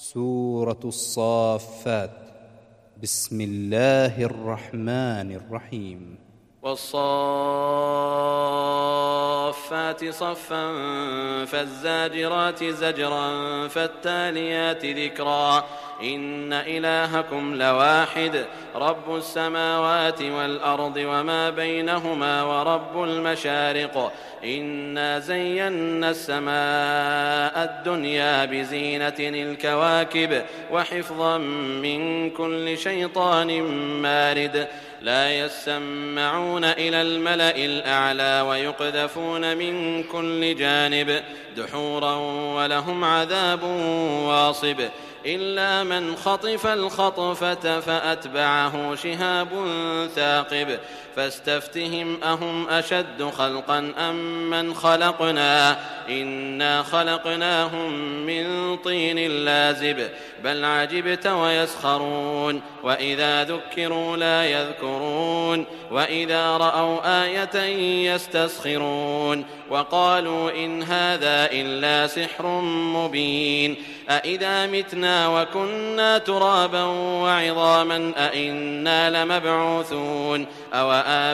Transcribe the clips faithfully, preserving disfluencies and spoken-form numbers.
سورة الصافات. بسم الله الرحمن الرحيم. والصافات صفا فالزاجرات زجرا فالتاليات ذكرا إن إلهكم لواحد رب السماوات والأرض وما بينهما ورب المشارق إنا زينا السماء الدنيا بزينة الكواكب وحفظا من كل شيطان مارد لا يسمعون إلى الملأ الأعلى ويقذفون من كل جانب دحورا ولهم عذاب واصب إلا من خطف الخطفة فأتبعه شهاب ثاقب فاستفتهم أهم أشد خلقا أم من خلقنا إنا خلقناهم من طين لازب بل عجبت ويسخرون وإذا ذكروا لا يذكرون وإذا رأوا آية يستسخرون وقالوا إن هذا إلا سحر مبين أإذا متنا وكنا ترابا وعظاما أإنا لمبعوثون أو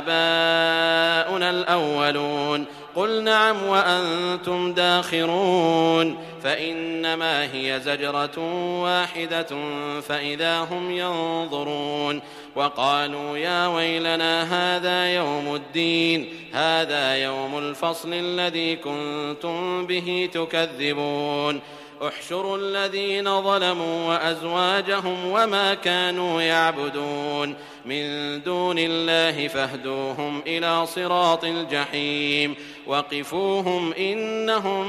آباؤنا الأولون قل نعم وأنتم داخرون فإنما هي زجرة واحدة فإذا هم ينظرون وقالوا يا ويلنا هذا يوم الدين هذا يوم الفصل الذي كنتم به تكذبون احشروا الذين ظلموا وأزواجهم وما كانوا يعبدون من دون الله فاهدوهم إلى صراط الجحيم وقفوهم إنهم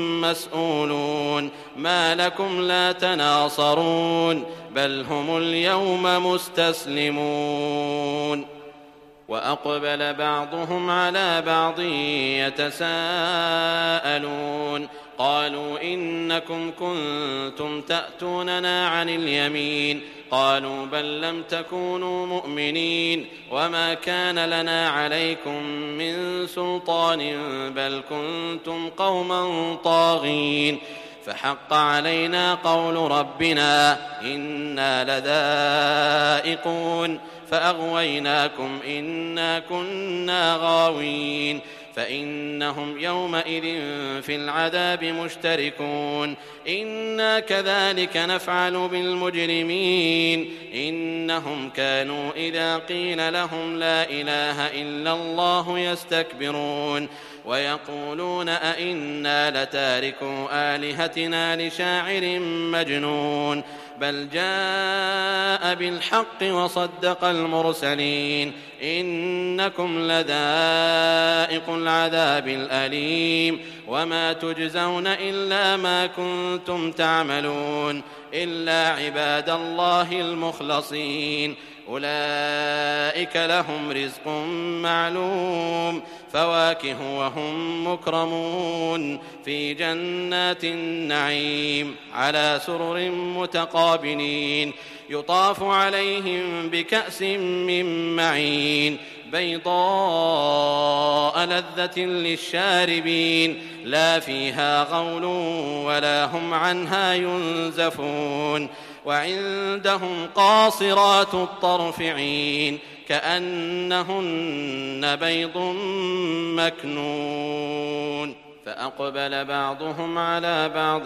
مسؤولون ما لكم لا تناصرون بل هم اليوم مستسلمون وأقبل بعضهم على بعض يتساءلون قالوا إنكم كنتم تأتوننا عن اليمين قالوا بل لم تكونوا مؤمنين وما كان لنا عليكم من سلطان بل كنتم قوما طاغين فحق علينا قول ربنا إنا لذائقون فأغويناكم إنا كنا غاوين فإنهم يومئذ في العذاب مشتركون إنا كذلك نفعل بالمجرمين إنهم كانوا إذا قيل لهم لا إله إلا الله يستكبرون ويقولون أئنا لتاركو آلهتنا لشاعر مجنون بل جاء بالحق وصدق المرسلين إنكم لذائق العذاب الأليم وما تجزون إلا ما كنتم تعملون إلا عباد الله المخلصين أولئك لهم رزق معلوم فواكه وهم مكرمون في جنات النعيم على سرر متقابلين يطاف عليهم بكأس من معين بيضاء لذة للشاربين لا فيها غول ولا هم عنها ينزفون وعندهم قاصرات الطرف عين كأنهن بيض مكنون فأقبل بعضهم على بعض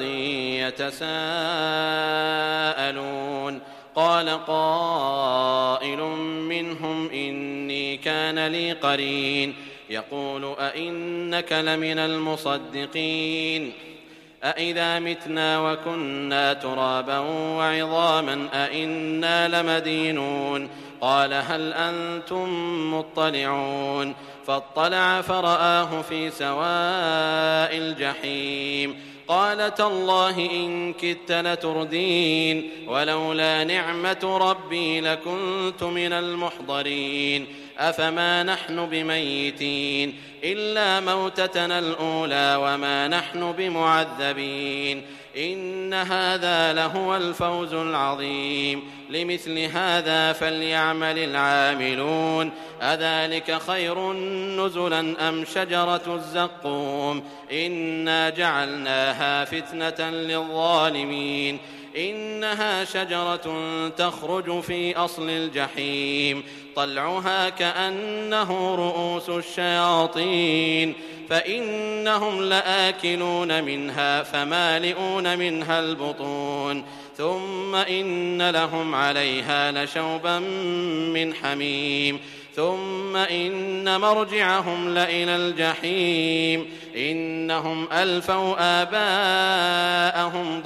يتساءلون قال قائل منهم إني كان لي قرين يقول أئنك لمن المصدقين أئذا متنا وكنا ترابا وعظاما أئنا لمدينون قال هل أنتم مطلعون فاطلع فرآه في سواء الجحيم قال تالله إن كدت لتردين ولولا نعمة ربي لكنت من المحضرين أفما نحن بميتين إلا موتتنا الأولى وما نحن بمعذبين إن هذا لهو الفوز العظيم لمثل هذا فليعمل العاملون أذلك خير نزلا أم شجرة الزقوم إنا جعلناها فتنة للظالمين إنها شجرة تخرج في أصل الجحيم طلعها كأنه رؤوس الشياطين فإنهم لآكلون منها فمالئون منها البطون ثم إن لهم عليها لشوبا من حميم ثم إن مرجعهم لإلى الجحيم إنهم ألفوا آباءهم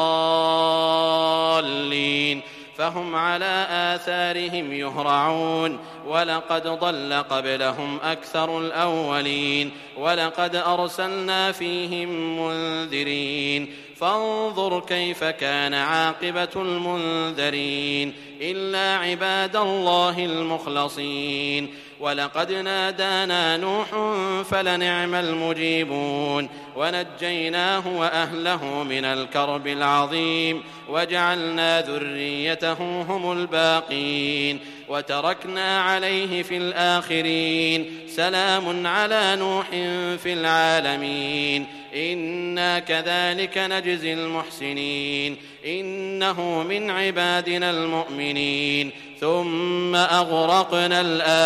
ضالين فهم على آثارهم يهرعون ولقد ضل قبلهم أكثر الأولين ولقد أرسلنا فيهم منذرين فانظر كيف كان عاقبة المنذرين إلا عباد الله المخلصين ولقد نادانا نوح فلنعم المجيبون ونجيناه وأهله من الكرب العظيم وجعلنا ذريته هم الباقين وتركنا عليه في الآخرين سلام على نوح في العالمين إنا كذلك نجزي المحسنين إنه من عبادنا المؤمنين ثم أغرقنا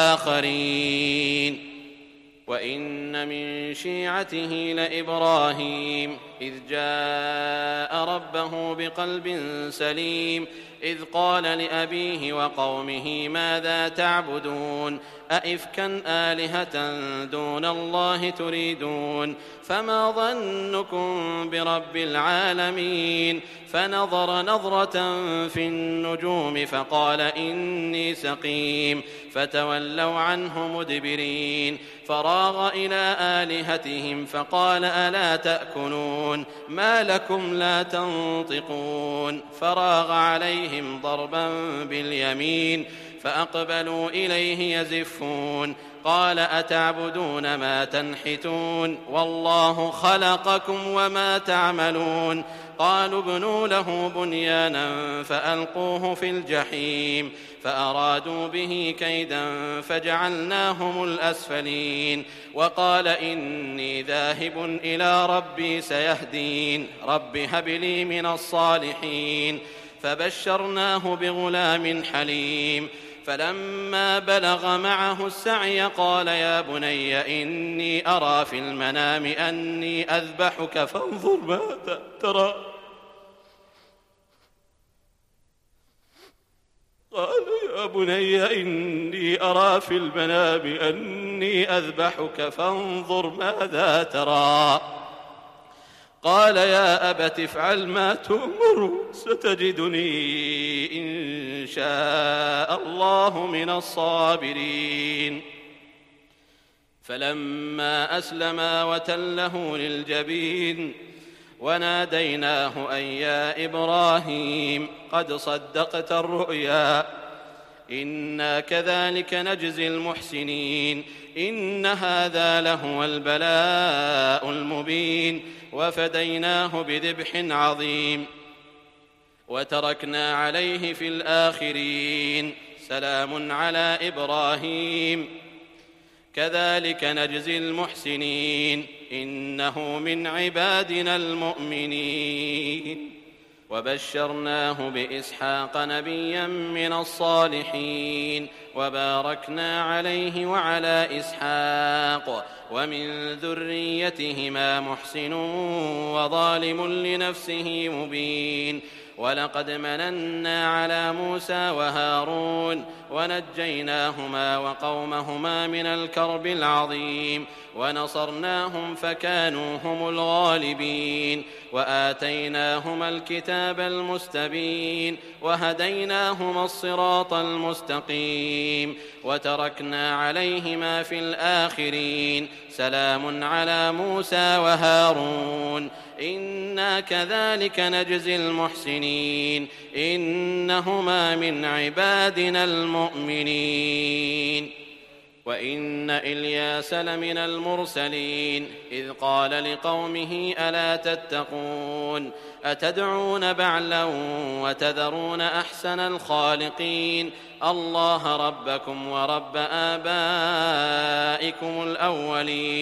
الآخرين وإن من شيعته لإبراهيم إذ جاء ربه بقلب سليم إذ قال لأبيه وقومه ماذا تعبدون أئفكا آلهة دون الله تريدون فما ظنكم برب العالمين فنظر نظرة في النجوم فقال إني سقيم فتولوا عنه مدبرين فراغ إلى آلهتهم فقال ألا تأكلون ما لكم لا تنطقون فراغ عليهم ضربا باليمين فأقبلوا إليه يزفون قال أتعبدون ما تنحتون والله خلقكم وما تعملون قالوا ابنوا له بنيانا فألقوه في الجحيم فأرادوا به كيدا فجعلناهم الأسفلين وقال إني ذاهب إلى ربي سيهدين رب هب لي من الصالحين فبشرناه بغلام حليم فلما بلغ معه السعي قال يا بني إني أرى في المنام أني أذبحك فانظر ماذا ترى قال يا بني إني أرى في المنام أني أذبحك فانظر ماذا ترى قال يا أبت افعل ما تؤمر ستجدني إن شاء الله من الصابرين فلما أسلما وتله للجبين وناديناه أن يا إبراهيم قد صدقت الرؤيا إنا كذلك نجزي المحسنين إن هذا لهو البلاء المبين وفديناه بذبح عظيم وتركنا عليه في الآخرين سلام على إبراهيم كذلك نجزي المحسنين إنه من عبادنا المؤمنين وبشرناه بإسحاق نبيا من الصالحين وباركنا عليه وعلى إسحاق ومن ذريتهما محسن وظالم لنفسه مبين ولقد مننا على موسى وهارون ونجيناهما وقومهما من الكرب العظيم ونصرناهم فكانوا هم الغالبين وآتيناهما الكتاب المستبين وهديناهما الصراط المستقيم وتركنا عليهما في الآخرين سلام على موسى وهارون إنا كذلك نجزي المحسنين إنهما من عبادنا المؤمنين وإن إلياس لمن المرسلين إذ قال لقومه ألا تتقون أتدعون بعلا وتذرون أحسن الخالقين الله ربكم ورب آبائكم الأولين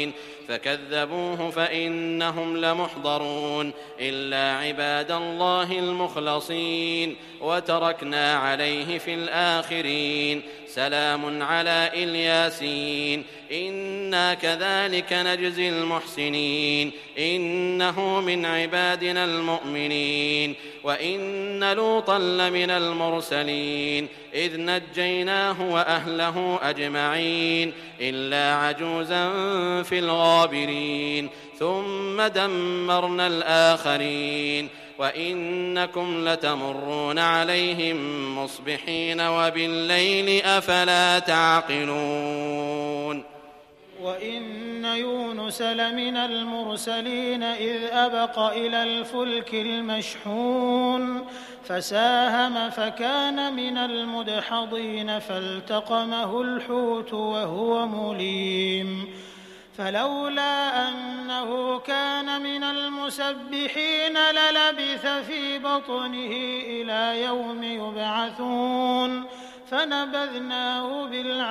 فكذبوه فإنهم لمحضرون إلا عباد الله المخلصين وتركنا عليه في الآخرين سلام على الياسين إنا كذلك نجزي المحسنين إنه من عبادنا المؤمنين وإن لوطا لمن المرسلين إذ نجيناه وأهله أجمعين إلا عجوزا في الغابرين ثم دمرنا الآخرين وإنكم لتمرون عليهم مصبحين وبالليل أفلا تعقلون وإن يونس لمن المرسلين إذ أبق إلى الفلك المشحون فساهم فكان من المدحضين فالتقمه الحوت وهو مليم فلولا أنه كان من المسبحين للبث في بطنه إلى يوم يبعثون فنبذناه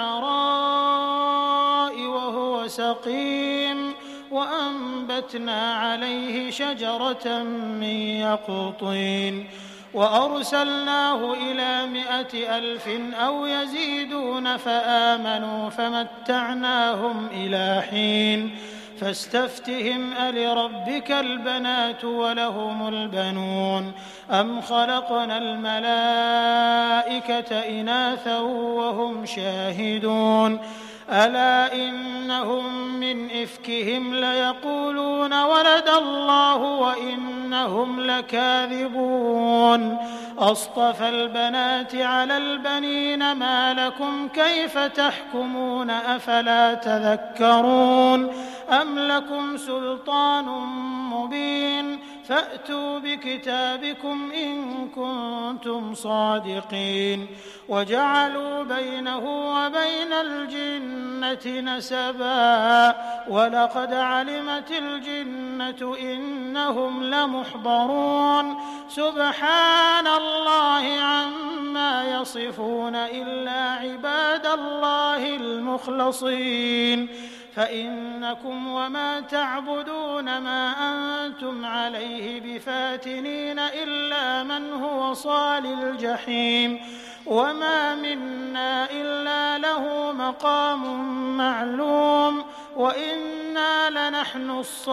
بالعراء وهو سقيم وأنبتنا عليه شجرة من يقطين وأرسلناه إلى مائة ألف أو يزيدون فآمنوا فمتعناهم إلى حين فاستفتهم ألربك البنات ولهم البنون أم خلقنا الملائكة إناثا وهم شاهدون ألا إنهم من إفكهم ليقولون ولد الله وإنهم لكاذبون أصطفى البنات على البنين ما لكم كيف تحكمون أفلا تذكرون أم لكم سلطان مبين فأتوا بكتابكم إن كنتم صادقين وجعلوا بينه وبين الجنة نسبا ولقد علمت الجنة إنهم لمحضرون سبحان الله عما يصفون إلا عباد الله المخلصين فإنكم وما تعبدون ما أنتم عليه بفاتنين إلا من هو صال الجحيم وما منا إلا له مقام معلوم وإنا لنحن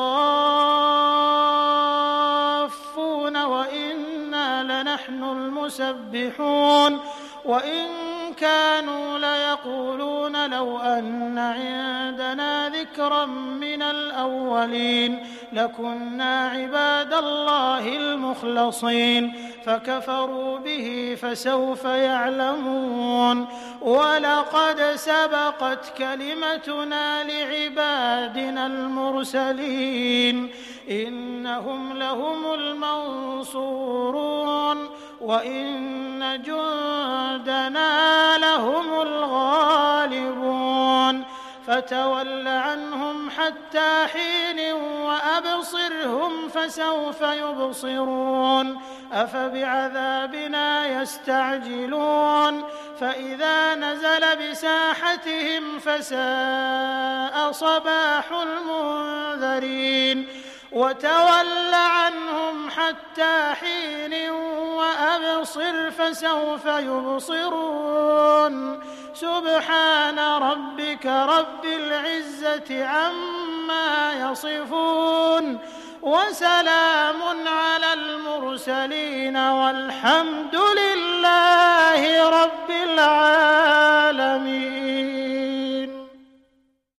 الصافون وإنا لنحن المسبحون وإن كانوا ليقولون لو أن عندنا ذكرا من الأولين لكنا عباد الله المخلصين فكفروا به فسوف يعلمون ولقد سبقت كلمتنا لعبادنا المرسلين إنهم لهم المنصورون وإن جندنا لهم الغالبون فتول عنهم حتى حين وأبصرهم فسوف يبصرون أفبعذابنا يستعجلون فإذا نزل بساحتهم فساء صباح المنذرين وتول عنهم حتى حين وأبصر فسوف يبصرون سبحان ربك رب العزة عما يصفون وسلام على المرسلين والحمد لله